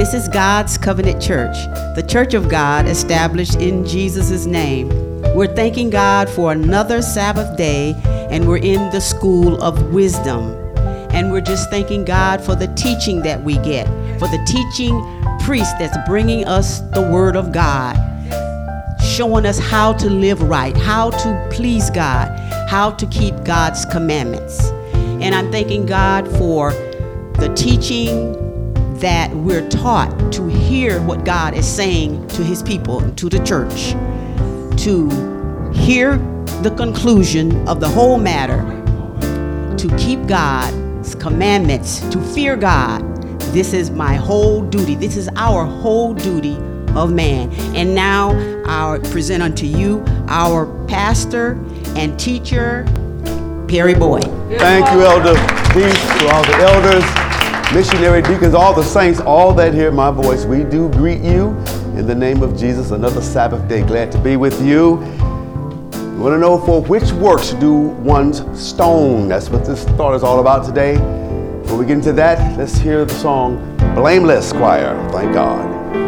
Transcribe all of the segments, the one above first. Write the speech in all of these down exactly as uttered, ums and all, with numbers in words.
This is God's Covenant Church, the Church of God established in Jesus' name. We're thanking God for another Sabbath day, and we're in the school of wisdom. And we're just thanking God for the teaching that we get, for the teaching priest that's bringing us the Word of God, showing us how to live right, how to please God, how to keep God's commandments. And I'm thanking God for the teaching that we're taught to hear what God is saying to his people, to the church, to hear the conclusion of the whole matter, to keep God's commandments, to fear God. This is my whole duty. This is our whole duty of man. And now I present unto you our pastor and teacher, Perry Boyd. Thank you, Elder Peace, to all the elders, missionary deacons, all the saints, all that hear my voice. We do greet you in the name of Jesus. Another Sabbath day. Glad to be with you. You want to know for which works do one's stone? That's what this thought is all about today. Before we get into that, let's hear the song Blameless, Choir. Thank God.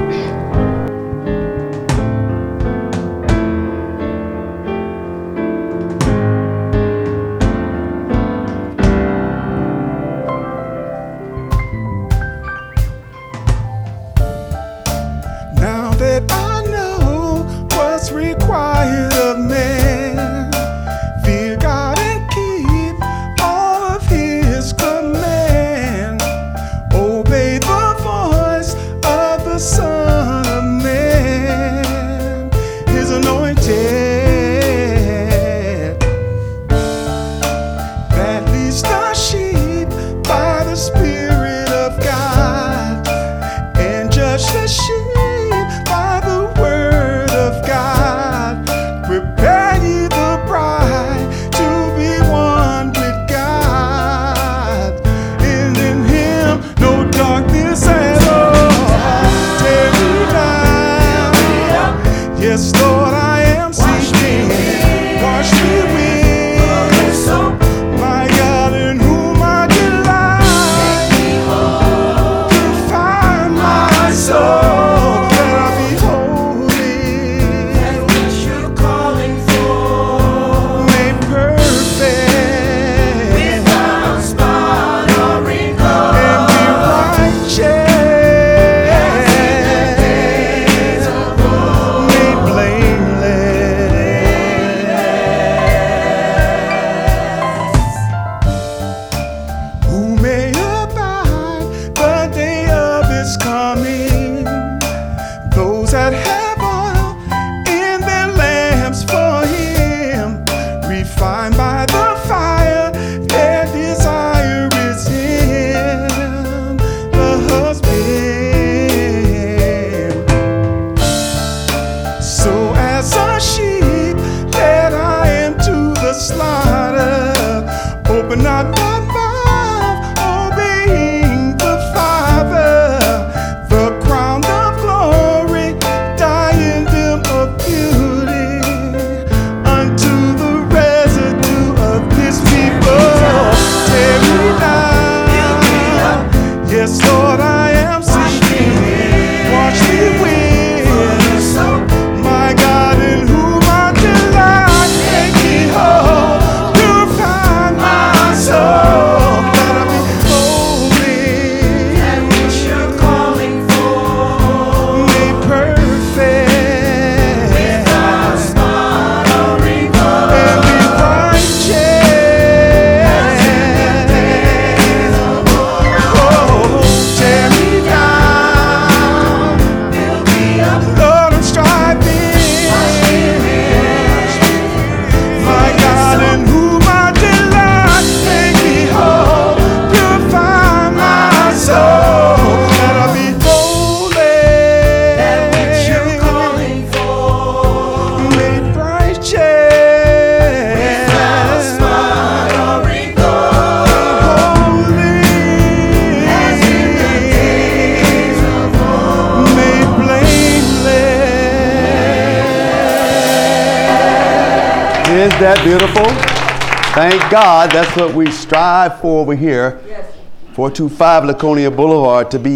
Is that beautiful? Thank God. That's what we strive for over here. Yes. four two five Laconia Boulevard, to be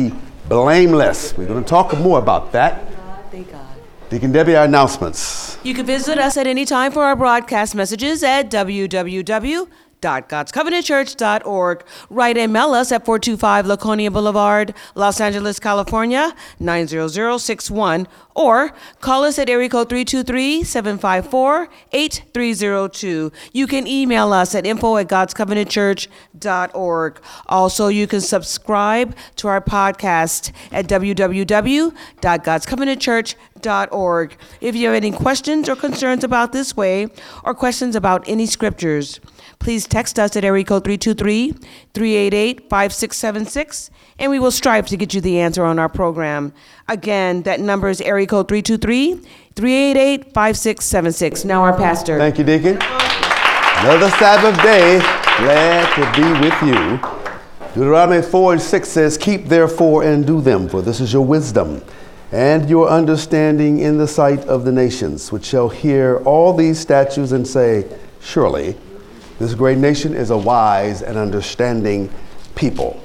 blameless. We're going to talk more about that. Thank God. Deacon Debbie, our announcements. You can visit us at any time for our broadcast messages at w w w dot gods covenant church dot org. Write and mail us at four two five Laconia Boulevard, Los Angeles, California, nine zero zero six one, or call us at area code three two three, seven five four, eight three zero two. You can email us at info at gods covenant church dot org. Also, you can subscribe to our podcast at w w w dot gods covenant church dot org. If you have any questions or concerns about this way, or questions about any scriptures, please text us at area code three two three, three eight eight, five six seven six, and we will strive to get you the answer on our program. Again, that number is area code three two three, three eight eight, five six seven six. Now our pastor. Thank you, Deacon. Another Sabbath day. Glad to be with you. Deuteronomy four and six says, keep therefore and do them, for this is your wisdom and your understanding in the sight of the nations, which shall hear all these statutes and say, surely this great nation is a wise and understanding people.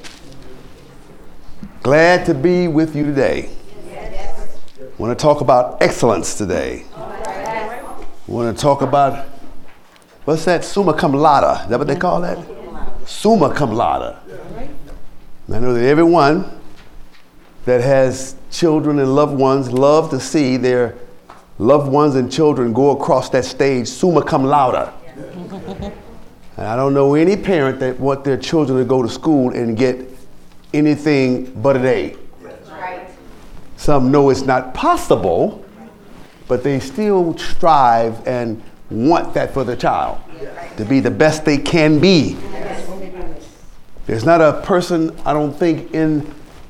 Glad to be with you today. Yes. Want to talk about excellence today. Yes. Want to talk about, what's that? Summa cum laude. Is that what they call that? Summa cum laude. I know that everyone that has children and loved ones love to see their loved ones and children go across that stage summa cum laude. And I don't know any parent that want their children to go to school and get anything but an A. Right. Some know it's not possible, but they still strive and want that for their child, to be the best they can be. There's not a person, I don't think, in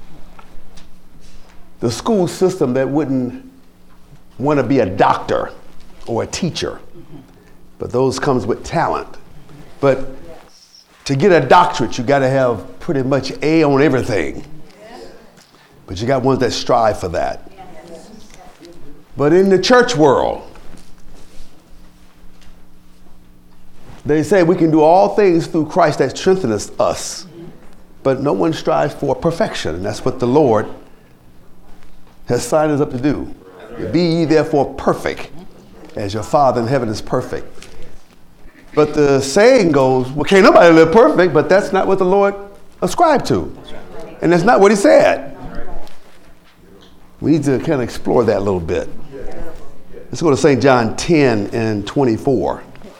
the school system that wouldn't want to be a doctor or a teacher, but those comes with talent. But to get a doctorate, you got to have pretty much A on everything. But you got ones that strive for that. But in the church world, they say we can do all things through Christ that strengthens us. But no one strives for perfection. And that's what the Lord has signed us up to do. Be ye therefore perfect, as your Father in heaven is perfect. But the saying goes, well, can't nobody live perfect, but that's not what the Lord ascribed to. And that's not what he said. We need to kind of explore that a little bit. Let's go to Saint John ten and twenty-four.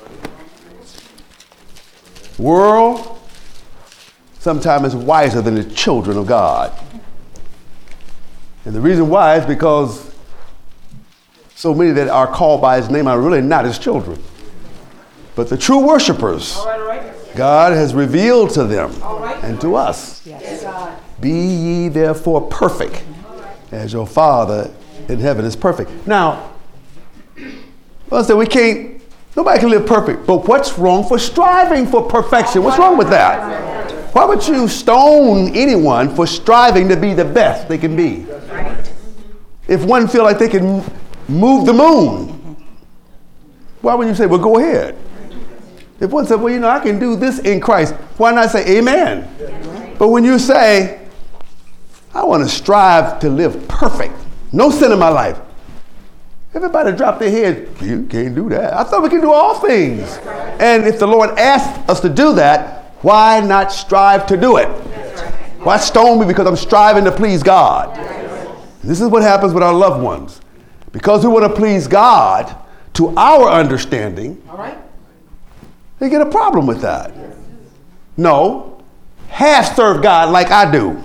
World sometimes is wiser than the children of God. And the reason why is because so many that are called by his name are really not his children. But the true worshipers, all right, all right. God has revealed to them right. and to us. Yes. Be ye therefore perfect, as your Father in heaven is perfect. Now, I said we can't, nobody can live perfect, but what's wrong for striving for perfection? What's wrong with that? Why would you stone anyone for striving to be the best they can be? If one feel like they can move the moon, why would you say, well, go ahead? If one said, well, you know, I can do this in Christ, why not say amen? But when you say, I want to strive to live perfect, no sin in my life, everybody drop their head, you can't do that. I thought we can do all things. And if the Lord asked us to do that, why not strive to do it? Why stone me because I'm striving to please God? This is what happens with our loved ones. Because we want to please God to our understanding, all right. They get a problem with that. No, half serve God like I do.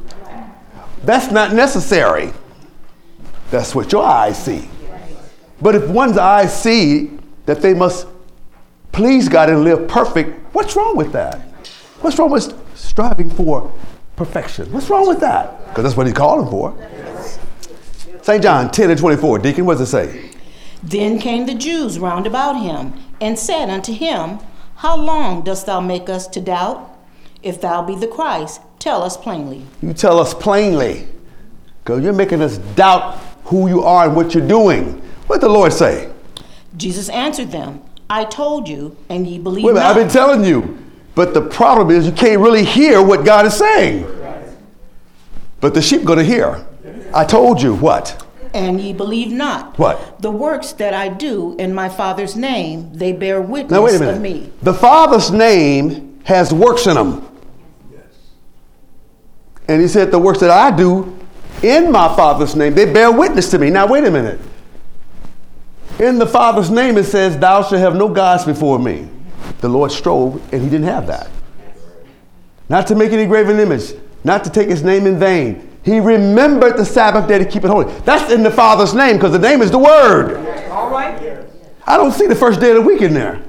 That's not necessary. That's what your eyes see. But if one's eyes see that they must please God and live perfect, what's wrong with that? What's wrong with striving for perfection? What's wrong with that? Because that's what he's calling for. Saint John ten and twenty-four. Deacon, what does it say? Then came the Jews round about him, and said unto him, How long dost thou make us to doubt? If thou be the Christ, tell us plainly. You tell us plainly, because you're making us doubt who you are and what you're doing. What did the Lord say? Jesus answered them, I told you, and ye believe Wait a minute, not. I've been telling you, but the problem is you can't really hear what God is saying. But the sheep going to hear. I told you what? And ye believe not. What? The works that I do in my Father's name, they bear witness Now wait a minute. of me. The Father's name has works in them. And he said the works that I do in my Father's name, they bear witness to me. Now wait a minute. In the Father's name it says, thou shalt have no gods before me. The Lord strove and he didn't have that. Not to make any graven image, not to take his name in vain. He remembered the Sabbath day to keep it holy. That's in the Father's name because the name is the Word. All right. I don't see the first day of the week in there.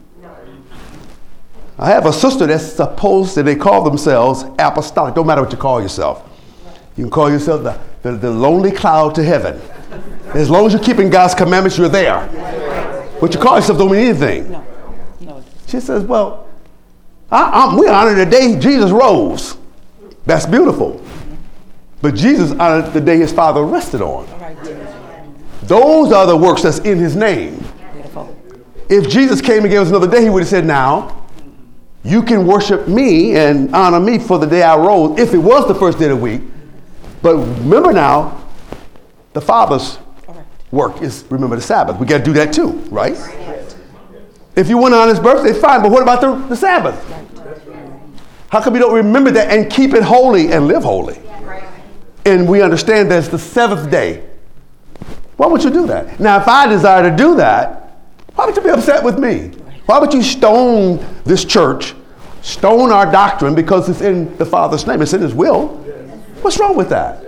I have a sister that's supposed that they call themselves apostolic. Don't matter what you call yourself. You can call yourself the, the, the lonely cloud to heaven. As long as you're keeping God's commandments, you're there. What you call yourself don't mean anything. No. No. She says, well, I, I'm, we honor the day Jesus rose. That's beautiful. But Jesus honored the day his Father rested on. Those are the works that's in his name. Beautiful. If Jesus came and gave us another day, he would have said, now, you can worship me and honor me for the day I rose, if it was the first day of the week. But remember now, the Father's work is remember the Sabbath. We got to do that too, right? If you want to honor his birthday, fine, but what about the, the Sabbath? How come we don't remember that and keep it holy and live holy? And we understand that it's the seventh day. Why would you do that? Now, if I desire to do that, why would you be upset with me? Why would you stone this church, stone our doctrine because it's in the Father's name, it's in his will? What's wrong with that?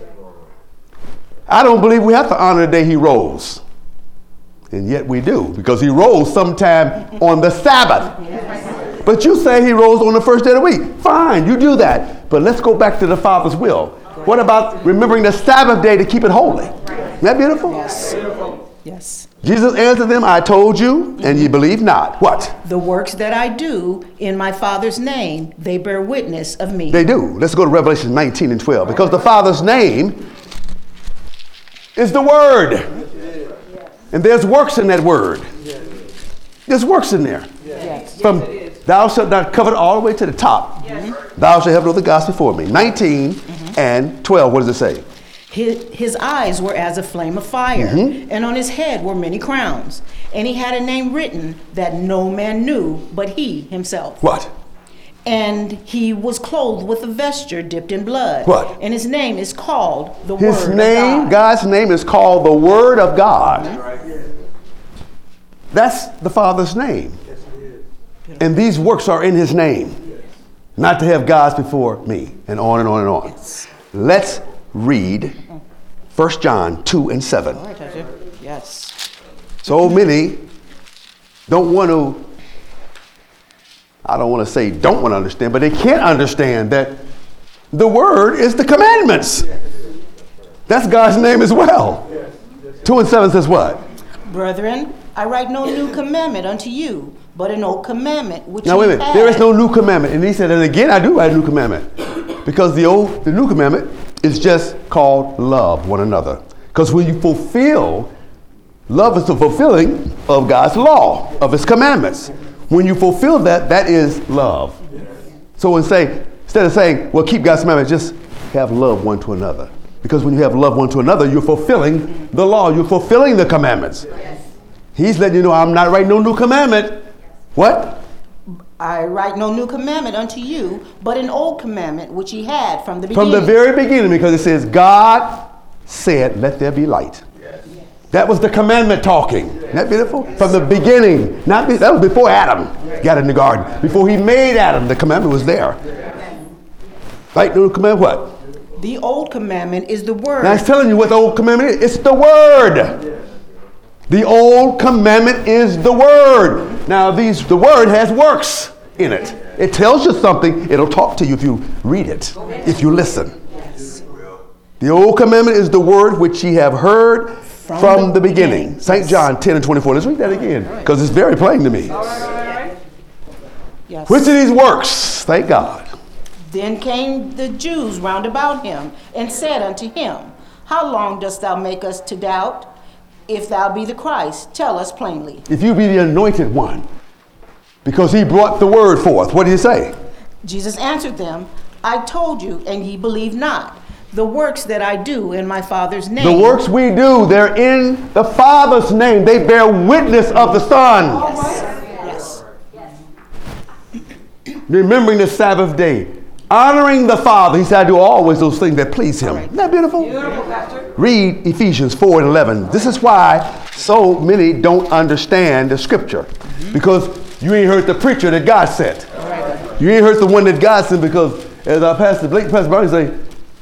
I don't believe we have to honor the day he rose. And yet we do, because he rose sometime on the Sabbath. But you say he rose on the first day of the week. Fine, you do that. But let's go back to the Father's will. What about remembering the Sabbath day to keep it holy? Isn't that beautiful? Yes. Yes. Jesus answered them, I told you, and ye believe not. What? The works that I do in my Father's name, they bear witness of me. They do. Let's go to Revelation nineteen and twelve. Because the Father's name is the Word. And there's works in that Word. There's works in there. Yes. From thou shalt not cover it all the way to the top. Mm-hmm. Thou shalt have no other gods before me. nineteen mm-hmm. and twelve. What does it say? His, his eyes were as a flame of fire, mm-hmm. and on his head were many crowns. And he had a name written that no man knew but he himself. What? And he was clothed with a vesture dipped in blood. What? And his name is called the his Word name, of God. God's name is called the Word of God. Mm-hmm. That's the Father's name. And these works are in his name. Not to have gods before me. And on and on and on. Yes. Let's read First John two and seven. All right, yes. So many don't want to, I don't want to say don't want to understand, but they can't understand that the Word is the commandments. That's God's name as well. two and seven says what? Brethren, I write no new commandment unto you, but an old commandment which Now wait a ye minute, had. there is no new commandment. And he said, and again I do write a new commandment. Because the old, the new commandment is just called love one another. Because when you fulfill, love is the fulfilling of God's law, of his commandments. When you fulfill that, that is love. So when say, instead of saying, well, keep God's commandments, just have love one to another. Because when you have love one to another, you're fulfilling the law. You're fulfilling the commandments. He's letting you know, I'm not writing no new commandment. What? I write no new commandment unto you, but an old commandment which ye had from the beginning. From the very beginning, because it says, God said, let there be light. Yes. That was the commandment talking. Isn't that beautiful? Yes. From the beginning. Not be, that was before Adam got in the garden. Before he made Adam, the commandment was there. Yes. Right? New commandment, what? The old commandment is the word. Now, it's telling you what the old commandment is. It's the word. Yes. The old commandment is the word. Now, these the word has works in it. It tells you something. It'll talk to you if you read it, if you listen. Yes. The old commandment is the word which ye have heard from, from the, the beginning. beginning. Saint John ten and twenty-four. Let's read that again, because it's very plain to me. All right, all right. Yes. Which of these works? Thank God. Then came the Jews round about him and said unto him, how long dost thou make us to doubt? If thou be the Christ, tell us plainly. If you be the anointed one, because he brought the word forth. What did he say? Jesus answered them, I told you, and ye believe not. The works that I do in my Father's name. The works we do, they're in the Father's name. They bear witness of the Son. Yes. Yes. Remembering the Sabbath day. Honoring the Father. He said, I do always those things that please him. Isn't that beautiful? Beautiful, Pastor. Read Ephesians four and eleven. This is why so many don't understand the scripture. Mm-hmm. Because you ain't heard the preacher that God sent. Right. You ain't heard the one that God sent, because as our Pastor Blake, Pastor Barney say,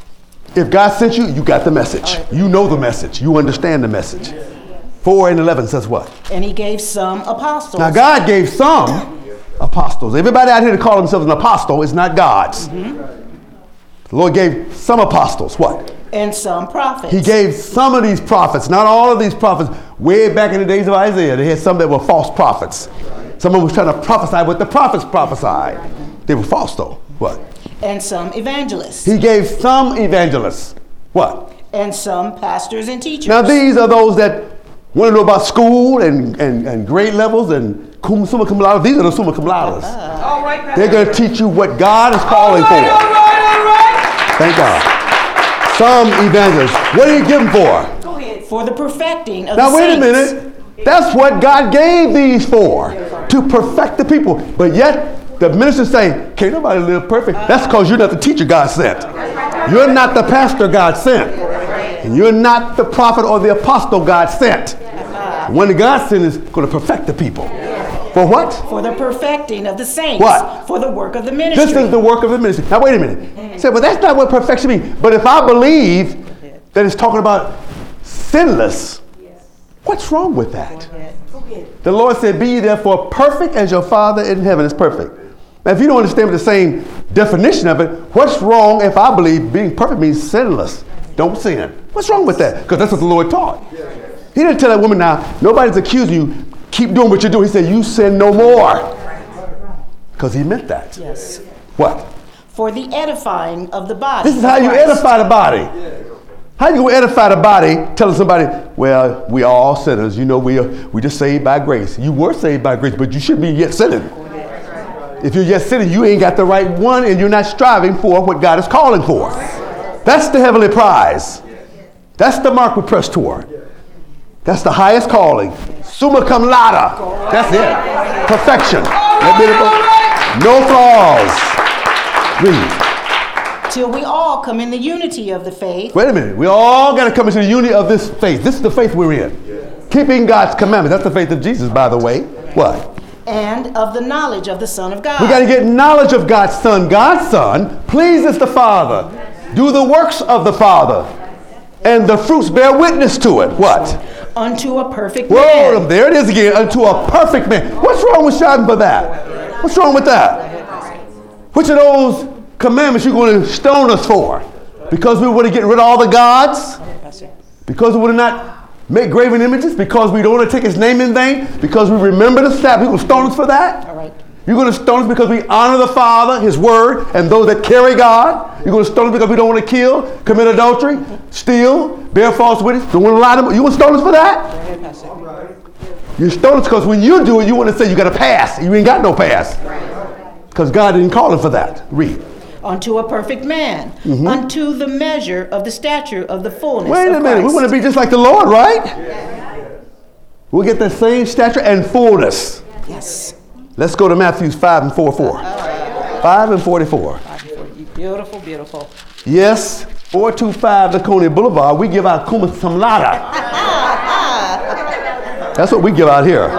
if God sent you, you got the message. Right. You know the message. You understand the message. four and eleven says what? And he gave some apostles. Now God gave some apostles. Everybody out here to call themselves an apostle is not God's. Mm-hmm. The Lord gave some apostles. What? And some prophets. He gave some of these prophets, not all of these prophets. Way back in the days of Isaiah, they had some that were false prophets. Someone was trying to prophesy what the prophets prophesied. They were false though. What? And some evangelists. He gave some evangelists. What? And some pastors and teachers. Now these are those that want to know about school and, and, and grade levels and cum, summa cum laude. These are the summa cum laudes. Uh, All right, Pastor. They're going to teach you what God is calling all right, for. All right, all right. Thank God. Some evangelists. What did he give them for? Go ahead. For the perfecting of Now the wait saints. a minute. That's what God gave these for. To perfect the people. But yet the ministers say, can't nobody live perfect. That's because you're not the teacher God sent. You're not the pastor God sent. And you're not the prophet or the apostle God sent. When the God sent is going to perfect the people. For what? For the perfecting of the saints. What? For the work of the ministry. This is the work of the ministry. Now wait a minute. Say, well, that's not what perfection means. But if I believe that it's talking about sinless, what's wrong with that? The Lord said, be ye therefore perfect as your Father in heaven is perfect. Now, if you don't understand the same definition of it, what's wrong if I believe being perfect means sinless? Don't sin. What's wrong with that? Because that's what the Lord taught. He didn't tell that woman, now, nobody's accusing you. Keep doing what you're doing. He said, you sin no more. Because he meant that. Yes. What? For the edifying of the body. This is how you Christ. edify the body. How you going to edify the body telling somebody, well, we are all sinners. You know, we are, we just saved by grace. You were saved by grace, but you should be yet sinning. If you're yet sinning, you ain't got the right one and you're not striving for what God is calling for. That's the heavenly prize. That's the mark we press toward. That's the highest calling. Summa cum laude. That's it. Perfection. No flaws. Read. Till we all come in the unity of the faith. Wait a minute. We all got to come into the unity of this faith. This is the faith we're in. Yeah. Keeping God's commandments. That's the faith of Jesus, by the way. What? And of the knowledge of the Son of God. We got to get knowledge of God's Son. God's Son pleases the Father. Do the works of the Father. And the fruits bear witness to it. What? Unto a perfect Whoa, man. there it is again. Unto a perfect man. What's wrong with striving for that? What's wrong with that? Which of those commandments you going to stone us for? Because we want to get rid of all the gods? Because we want to not make graven images? Because we don't want to take his name in vain? Because we remember the Sabbath? You're going to stone us for that? All right. You're going to stone us because we honor the Father, his word, and those that carry God? You're going to stone us because we don't want to kill, commit adultery, steal, bear false witness, don't want to lie to them? You want to stone us for that? You stone us because when you do it, you want to say you got a pass. You ain't got no pass. Because God didn't call him for that. Read. Unto a perfect man, mm-hmm. Unto the measure of the stature of the fullness Wait of a minute, Christ. we want to be just like the Lord, right? Yeah. We'll get the same stature and fullness. Yes. Let's go to Matthew five and forty-four. Right. five and forty-four. Beautiful, beautiful. Yes, four two five Laconia Boulevard, we give out cum laude. That's what we give out here.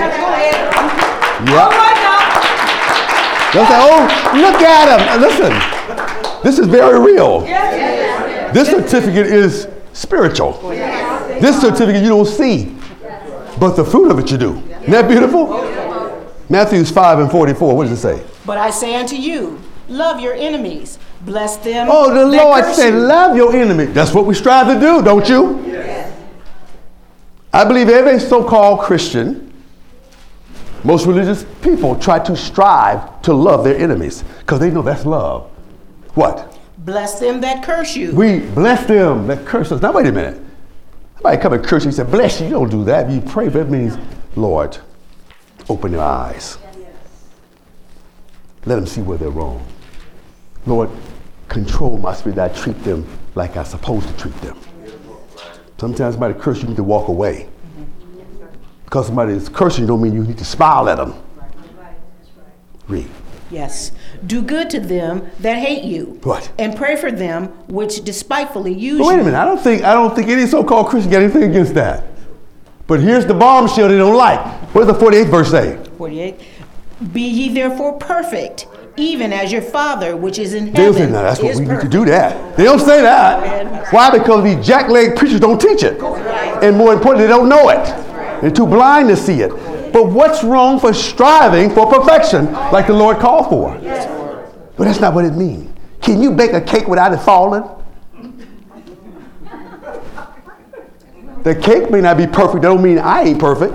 Yep. They'll say, oh, look at him. Listen, this is very real. This certificate is spiritual. This certificate you don't see, but the fruit of it you do. Isn't that beautiful? Matthew five and forty-four, what does it say? But I say unto you, love your enemies, bless them. Oh, the Lord curse said, you. love your enemy. That's what we strive to do, don't you? Yes. I believe every so-called Christian, most religious people try to strive to love their enemies because they know that's love. What? Bless them that curse you. We bless them that curse us. Now, wait a minute. Somebody come and curse you and say, bless you. You don't do that. You pray, but it means, Lord, open their eyes. Let them see where they're wrong. Lord, control my spirit that I treat them like I'm supposed to treat them. Sometimes somebody curse you, you need to walk away. Because somebody is cursing, don't mean you need to smile at them. Read. Yes. Do good to them that hate you. What? And pray for them which despitefully use But wait a you. minute, I don't think I don't think any so-called Christian got anything against that. But here's the bombshell they don't like. What does the forty-eighth verse say? forty-eight. Be ye therefore perfect, even as your Father which is in They'll heaven say, no, that's what is we perfect. need to do that. They don't say that. Why? Because these jackleg preachers don't teach it. And more importantly, they don't know it. They're too blind to see it. But what's wrong for striving for perfection like the Lord called for? But that's not what it means. Can you bake a cake without it falling? The cake may not be perfect. That don't mean I ain't perfect.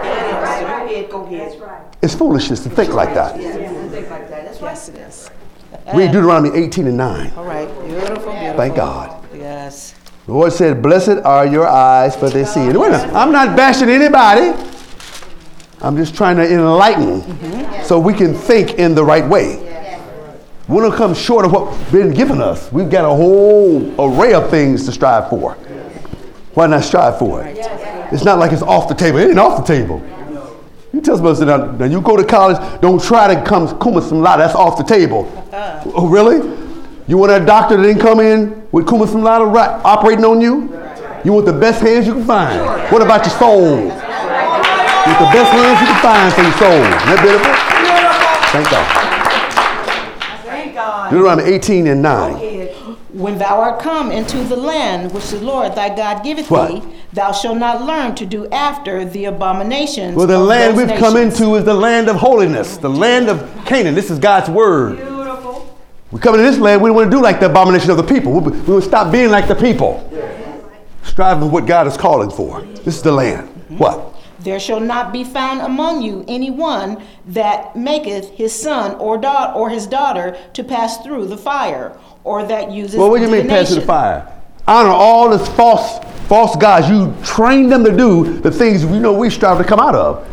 It's foolishness to think like that. Yes, it is. Read Deuteronomy eighteen and nine. All right. Beautiful, beautiful. Thank God. Yes. The Lord said, blessed are your eyes, for they see. And wait a minute, I'm not bashing anybody. I'm just trying to enlighten mm-hmm. so we can think in the right way. We don't come short of what's been given us. We've got a whole array of things to strive for. Why not strive for it? It's not like it's off the table. It ain't off the table. You tell somebody, now, now you go to college, don't try to come cum cum laude. That's off the table. Oh, really? You want a doctor that didn't come in with cum cum laude right, operating on you? You want the best hands you can find. What about your soul? You want the best hands you can find for your soul. Isn't that beautiful? Thank God. Thank God. Deuteronomy eighteen and nine. When thou art come into the land which the Lord thy God giveth What? thee, thou shalt not learn to do after the abominations Well, the of land those we've come nations. into is the land of holiness, the land of Canaan. This is God's word. Beautiful. We come into this land, we don't want to do like the abomination of the people. We, we will stop being like the people. Striving for what God is calling for. This is the land. What? There shall not be found among you any one that maketh his son or, da- or his daughter to pass through the fire, or that uses Well, what do you mean pass through the divination. fire? Honor all this false, false gods. You train them to do the things we know we strive to come out of.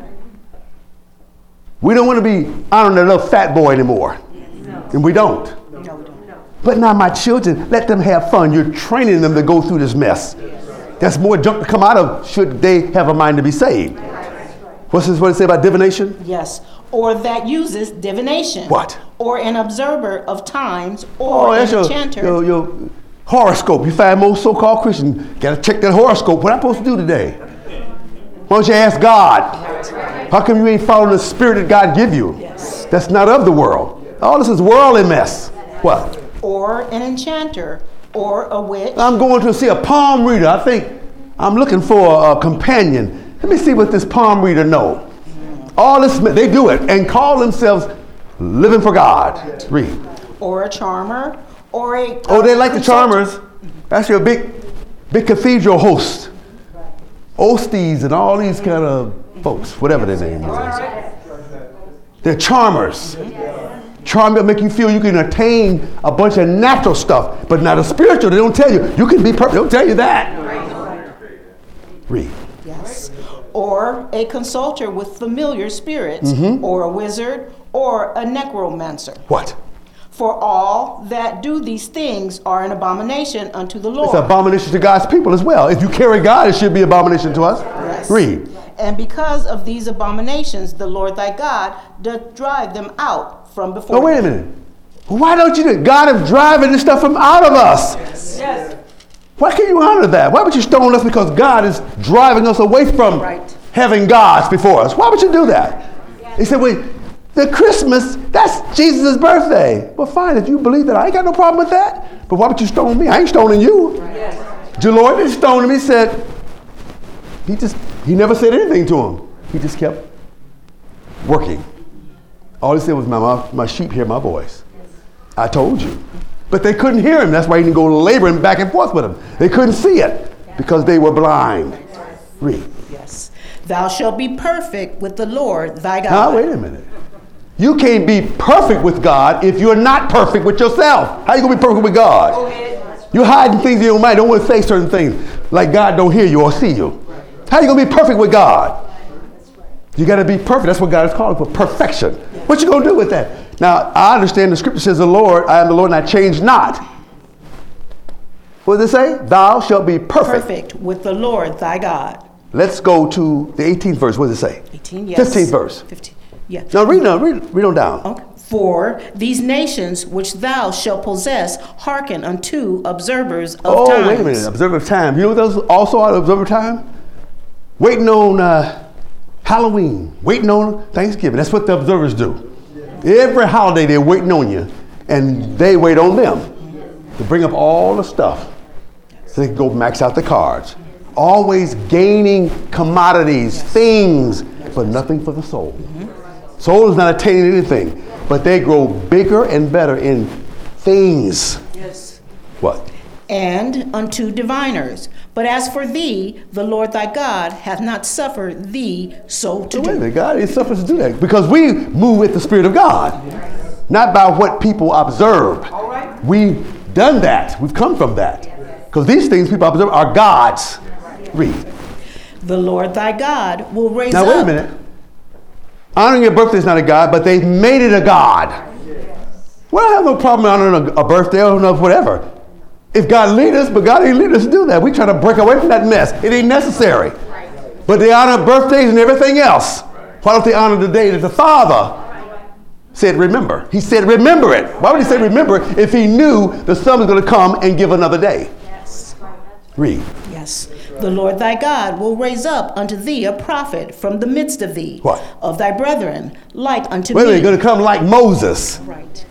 We don't want to be honoring that little fat boy anymore. And we don't. But now my children, let them have fun. You're training them to go through this mess. That's more junk to come out of should they have a mind to be saved. What's this, what it say about divination? Yes, or that uses divination. What? Or an observer of times, or Oh, an that's your, enchanter. your, your horoscope. You find most so-called Christians got to check that horoscope. What am I supposed to do today? Why don't you ask God? How come you ain't following the spirit that God give you? Yes. That's not of the world. All this is worldly mess. What? Or an enchanter, or a witch. I'm going to see a palm reader. I think I'm looking for a companion. Let me see what this palm reader know. All this, they do it and call themselves living for God. Read. Or a charmer, or a... Oh, they like the consultant. charmers. That's your big, big cathedral host. Osties and all these kind of folks, whatever their name is. They're charmers. Charm will make you feel you can attain a bunch of natural stuff, but not a spiritual. They don't tell you. You can be perfect. They don't tell you that. Read. Yes. Or a consulter with familiar spirits, Mm-hmm. or a wizard, or a necromancer. What? For all that do these things are an abomination unto the Lord. It's an abomination to God's people as well. If you carry God, it should be abomination to us. Yes. Read. And because of these abominations, the Lord thy God doth drive them out from before Oh, wait a thee. minute. Why don't you do it? God is driving this stuff from out of us. Yes. Why can't you honor that? Why would you stone us because God is driving us away from Right. having gods before us? Why would you do that? He said, wait, the Christmas, that's Jesus' birthday. Well, fine, if you believe that, I ain't got no problem with that. But why would you stone me? I ain't stoning you. Yes. The Lord didn't stone him. He said, he just, he never said anything to him. He just kept working. All he said was, my, my, my sheep hear my voice. I told you. But they couldn't hear him. That's why he didn't go laboring back and forth with them. They couldn't see it because they were blind. Read. Yes. Thou shalt be perfect with the Lord thy God. Now, wait a minute. You can't be perfect with God if you're not perfect with yourself. How you going to be perfect with God? You're hiding things in your mind. Don't want to say certain things like God don't hear you or see you. How you going to be perfect with God? You got to be perfect. That's what God is calling for, perfection. What you going to do with that? Now, I understand the scripture says, the Lord, I am the Lord, and I change not. What does it say? Thou shalt be perfect. Perfect with the Lord thy God. Let's go to the eighteenth verse. What does it say? eighteen, yes. fifteenth verse. fifteen, yeah. Now, read on, read, read on down. Okay. For these nations which thou shalt possess hearken unto observers of oh, times. wait a minute. Observer of time. You know what those also are, observer of time? Waiting on uh, Halloween. Waiting on Thanksgiving. That's what the observers do. Every holiday they're waiting on you, and they wait on them to bring up all the stuff so they can go max out the cards. Always gaining commodities, things, but nothing for the soul. Soul is not attaining anything, but they grow bigger and better in things. Yes. What? And unto diviners. But as for thee, the Lord thy God hath not suffered thee so to So wait a do. minute, God is suffering to do that because we move with the Spirit of God, not by what people observe. We've done that. We've come from that because these things people observe are God's. Read. The Lord thy God will raise Now up. wait a minute. Honoring your birthday is not a God, but they've made it a God. Well, I have no problem honoring a, a birthday or whatever. If God lead us, but God ain't lead us to do that. We try to break away from that mess. It ain't necessary. But they honor birthdays and everything else. Why don't they honor the day that the Father said remember? He said remember it. Why would he say remember it if he knew the Son was going to come and give another day? Yes. Read. Yes. The Lord thy God will raise up unto thee a prophet from the midst of thee. What? Of thy brethren, like unto Wait a me. minute, going to come like Moses. Right.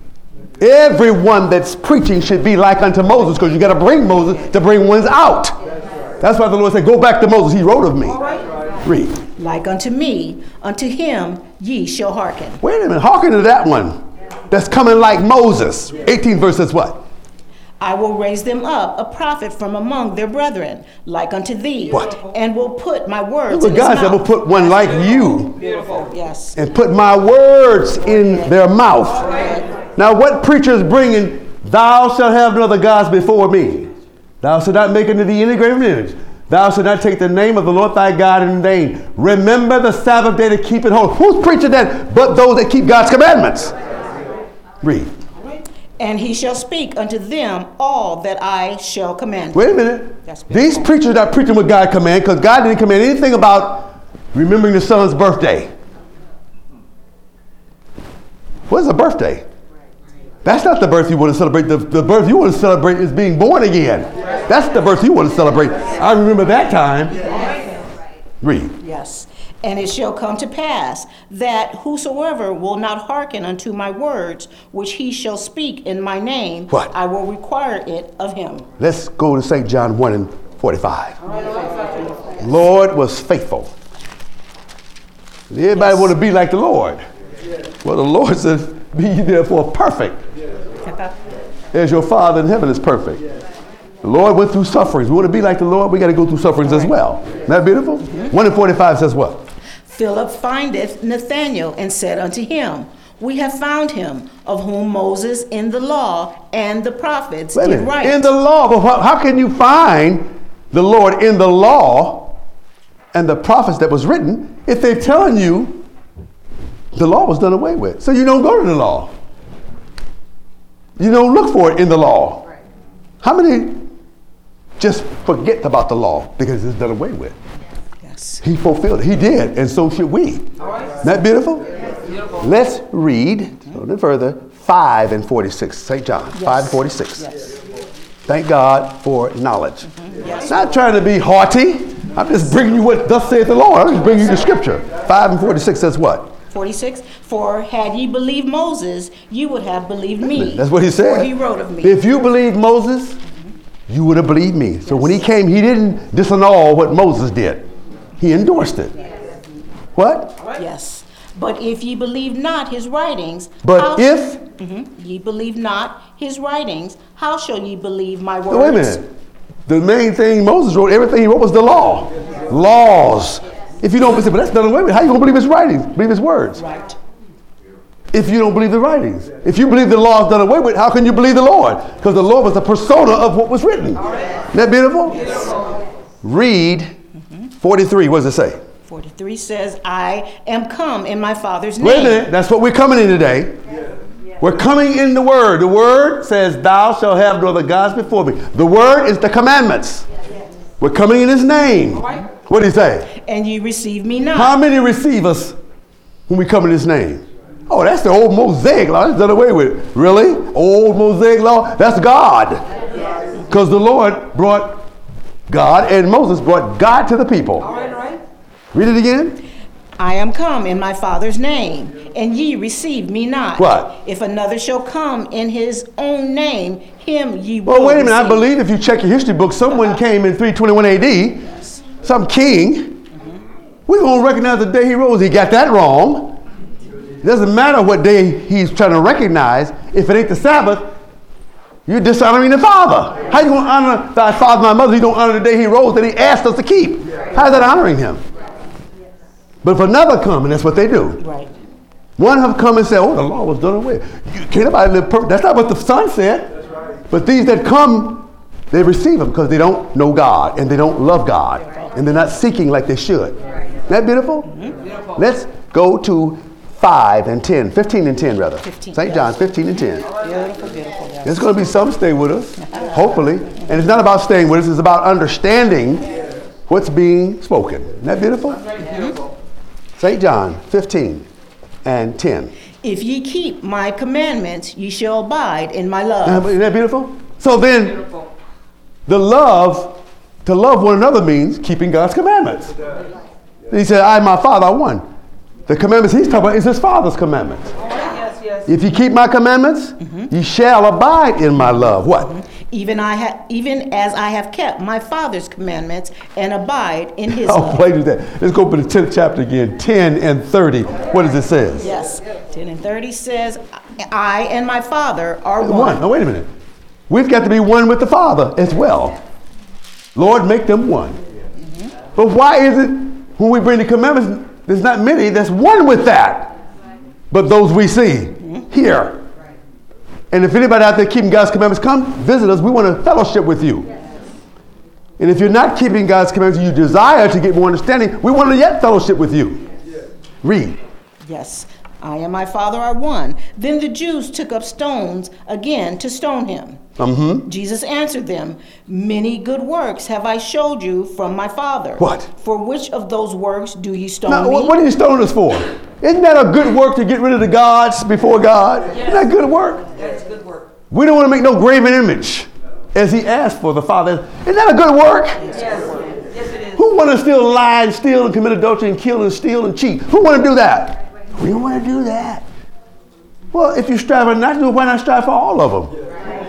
Everyone that's preaching should be like unto Moses because you got to bring Moses to bring ones out. That's why the Lord said, go back to Moses. He wrote of me. Read. Like unto me, unto him ye shall hearken. Wait a minute. Hearken to that one that's coming like Moses. eighteenth verse says what? I will raise them up a prophet from among their brethren, like unto thee. What? And will put my words But in God his said, mouth. we'll put one like you Beautiful. Yes. and put my words in their mouth. Now, what preacher is bringing, thou shalt have no other gods before me? Thou shalt not make unto thee any graven image. Thou shalt not take the name of the Lord thy God in vain. Remember the Sabbath day to keep it holy. Who's preaching that but those that keep God's commandments? Read. And he shall speak unto them all that I shall command. Wait a minute. That's These beautiful. preachers are not preaching what God commanded because God didn't command anything about remembering the son's birthday. What is a birthday? That's not the birth you want to celebrate. The, the birth you want to celebrate is being born again. That's the birth you want to celebrate. I remember that time. Read. Yes. And it shall come to pass that whosoever will not hearken unto my words, which he shall speak in my name, What? I will require it of him. Let's go to Saint John one and forty-five. Lord was faithful. Everybody want to be like the Lord. Well, the Lord says, be ye therefore perfect, as your Father in heaven is perfect. The Lord went through sufferings. We want to be like the Lord, we got to go through sufferings as well. Isn't that beautiful? one and forty-five says what? Philip findeth Nathanael and said unto him, We have found him, of whom Moses in the law and the prophets Wait a did minute. write. In the law, but how, how can you find the Lord in the law and the prophets that was written if they're telling you the law was done away with? So you don't go to the law. You don't look for it in the law. How many just forget about the law because it's done away with? Yes. He fulfilled it. He did, and so should we. Isn't that beautiful? Let's read a little further, five and forty-six, Saint John, Yes. five and forty-six. Yes. Thank God for knowledge. Mm-hmm. Yes. Not trying to be haughty. I'm just bringing you what thus saith the Lord. I'm just bringing you the scripture. five and forty-six says what? forty-six, for had ye believed Moses, you would have believed me. That's what he said. For he wrote of me. If you believed Moses, you would have believed me. So when he came, he didn't disannul what Moses did. He endorsed it. What? Yes. But if ye believe not his writings, But how if- Mhm. ye believe not his writings, how shall ye believe my words? Wait a minute. The main thing Moses wrote, everything he wrote was the law. Laws. If you don't believe, but that's done away with. How you going to believe his writings? Believe his words? Right. If you don't believe the writings. If you believe the law is done away with, how can you believe the Lord? Because the Lord was the persona of what was written. Isn't that beautiful? Yes. Read forty-three. What does it say? forty-three says, I am come in my Father's name. Wait a minute. That's what we're coming in today. We're coming in the Word. The Word says, thou shalt have no other gods before me. The Word is the commandments. We're coming in His name. What did He say? And ye receive me not. How many receive us when we come in His name? Oh, that's the old Mosaic law. That's done away with. Really? Old Mosaic law? That's God. Because the Lord brought God and Moses brought God to the people. All right, all right. Read it again. I am come in my Father's name, and ye receive me not. What? If another shall come in his own name, him ye will Well, wait a minute. receive. I believe if you check your history book, someone came in three twenty-one A D, some king. We're going to recognize the day he rose. He got that wrong. It doesn't matter what day he's trying to recognize. If it ain't the Sabbath, you're dishonoring the Father. How you going to honor thy father and thy mother? You don't honor the day he rose that he asked us to keep. How's that honoring him? But if another come, and that's what they do. Right. One have come and said, oh, the law was done away. You can't nobody live perfect. That's not what the Son said. But these that come, they receive him because they don't know God and they don't love God and they're not seeking like they should. Isn't that beautiful? Beautiful. Let's go to five and ten, fifteen and ten rather. fifteen. Saint John's fifteen and ten. Beautiful, beautiful. Yes. There's going to be some stay with us, hopefully. And it's not about staying with us, it's about understanding what's being spoken. Isn't that beautiful? Beautiful. Saint John fifteen and ten. If ye keep my commandments, ye shall abide in my love. Now, isn't that beautiful? So then, Beautiful. the love, to love one another means keeping God's commandments. He said, I and my Father are one. The commandments he's talking about is his Father's commandments. Yes, yes. If you keep my commandments, Mm-hmm. ye shall abide in my love. What? Even I ha- even as I have kept my Father's commandments and abide in his Oh, love. wait a minute. Let's go to the tenth chapter again, ten and thirty. What does it say? Yes. ten and thirty says, I and my Father are one. One. Now, wait a minute. We've got to be one with the Father as well. Lord, make them one. Mm-hmm. But why is it when we bring the commandments, there's not many that's one with that, but those we see mm-hmm. here. And if anybody out there keeping God's commandments, come visit us. We want to fellowship with you. And if you're not keeping God's commandments, you desire to get more understanding, we want to yet fellowship with you. Read. Yes. I and my Father are one. Then the Jews took up stones again to stone him. Mm-hmm. Jesus answered them, many good works have I showed you from my Father. What? For which of those works do ye stone Now, me? what, what are you stoning us for? Isn't that a good work to get rid of the gods before God? Yes. Isn't that good work? That's good work. We don't want to make no graven image as he asked for the Father. Isn't that a good work? Yes. Yes, it is. Who want to still lie and steal and commit adultery and kill and steal and cheat? Who want to do that? We don't want to do that. Well, if you strive not to do it, why not strive for all of them?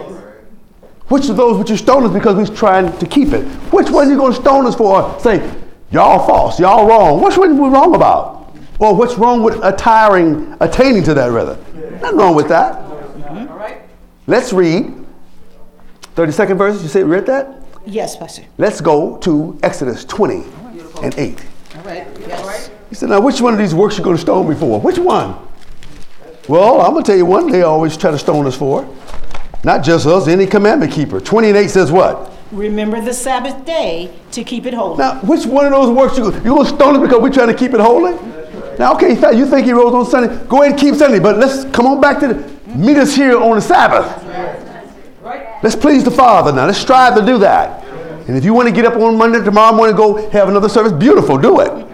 Which of those would you stone us because we're trying to keep it? Which one are you going to stone us for? Say, y'all false, y'all wrong. Which one are we wrong about? Or what's wrong with attiring, attaining to that rather? Nothing wrong with that. Mm-hmm. All right. Let's read thirty-second verse. You say read that? Yes, Pastor. Let's go to Exodus twenty and eight. All right. Yes. He said, now which one of these works you going to stone me for? Which one? Well, I'm going to tell you one they always try to stone us for. Not just us, any commandment keeper. twenty and eight says what? Remember the Sabbath day to keep it holy. Now, which one of those works you, you going to stone us because we're trying to keep it holy? Now, okay, you think he rose on Sunday? Go ahead and keep Sunday, but let's come on back to the, meet us here on the Sabbath. Let's please the Father now. Let's strive to do that. And if you want to get up on Monday, tomorrow morning, go have another service, beautiful, do it.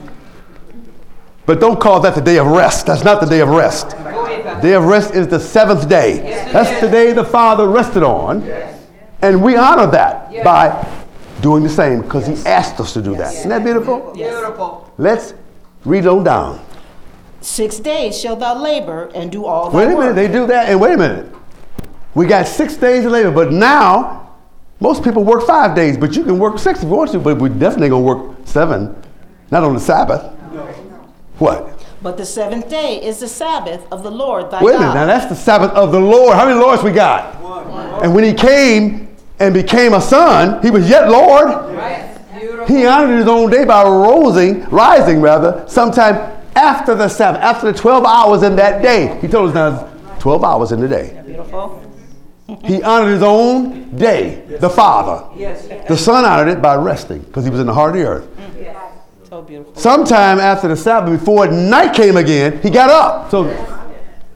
But don't call that the day of rest. That's not the day of rest. The day of rest is the seventh day. That's the day the Father rested on. And we honor that by doing the same because he asked us to do that. Isn't that beautiful? Beautiful. Let's read on down. Six days shalt thou labor and do all thy Wait a minute, work. they do that. And wait a minute. We got six days of labor, but now most people work five days, but you can work six if you want to, but we're definitely going to work seven, not on the Sabbath. What? But the seventh day is the Sabbath of the Lord thy Wait a God. minute, now that's the Sabbath of the Lord. How many Lords we got? One. And when he came and became a son, he was yet Lord. Right. Beautiful. He honored his own day by rising, rising rather, sometime after the Sabbath, after the twelve hours in that day. He told us now twelve hours in the day. Beautiful. He honored his own day, the Father. Yes. The Son honored it by resting because he was in the heart of the earth. So beautiful. Sometime after the Sabbath, before night came again, he got up. So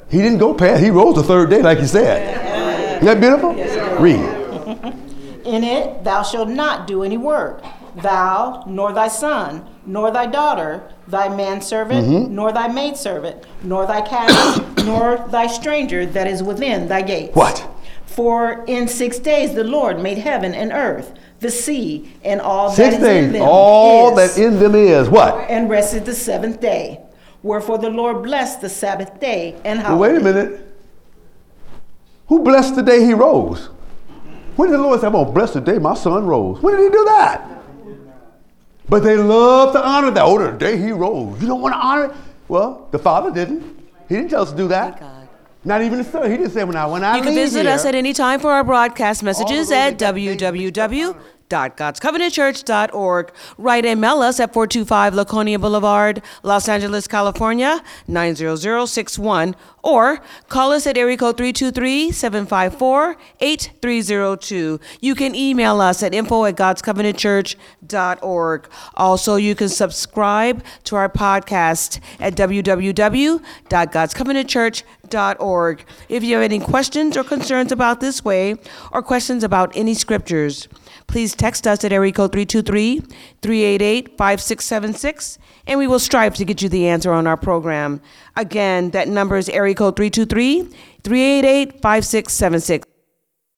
He didn't go past. He rose the third day, like you said. Isn't that beautiful? Read. In it thou shalt not do any work, thou, nor thy son, nor thy daughter, thy manservant, mm-hmm. nor thy maidservant, nor thy cattle, nor thy stranger that is within thy gates. What? For in six days the Lord made heaven and earth, the sea, and all six that is days, in them. all is, that in them is what? And rested the seventh day. Wherefore the Lord blessed the Sabbath day and holiday. Well, wait a minute. Who blessed the day he rose? When did the Lord say, I'm going to bless the day my son rose? When did he do that? But they love to honor that. Oh, the day he rose. You don't want to honor it? Well, the Father didn't. He didn't tell us to do that. Not even the Son. He didn't say when I when I You can leave visit here, us at any time for our broadcast messages at w w w dot god's covenant church dot org. Write and mail us at four two five Laconia Boulevard, Los Angeles, California, nine zero zero six one, or call us at area code three two three, seven five four, eight three zero two. You can email us at info at god's covenant church dot org. Also, you can subscribe to our podcast at w w w dot god's covenant church dot org. If you have any questions or concerns about this way, or questions about any scriptures, please text us at area code three two three, three eight eight, five six seven six, and we will strive to get you the answer on our program. Again, that number is area code three two three, three eight eight, five six seven six.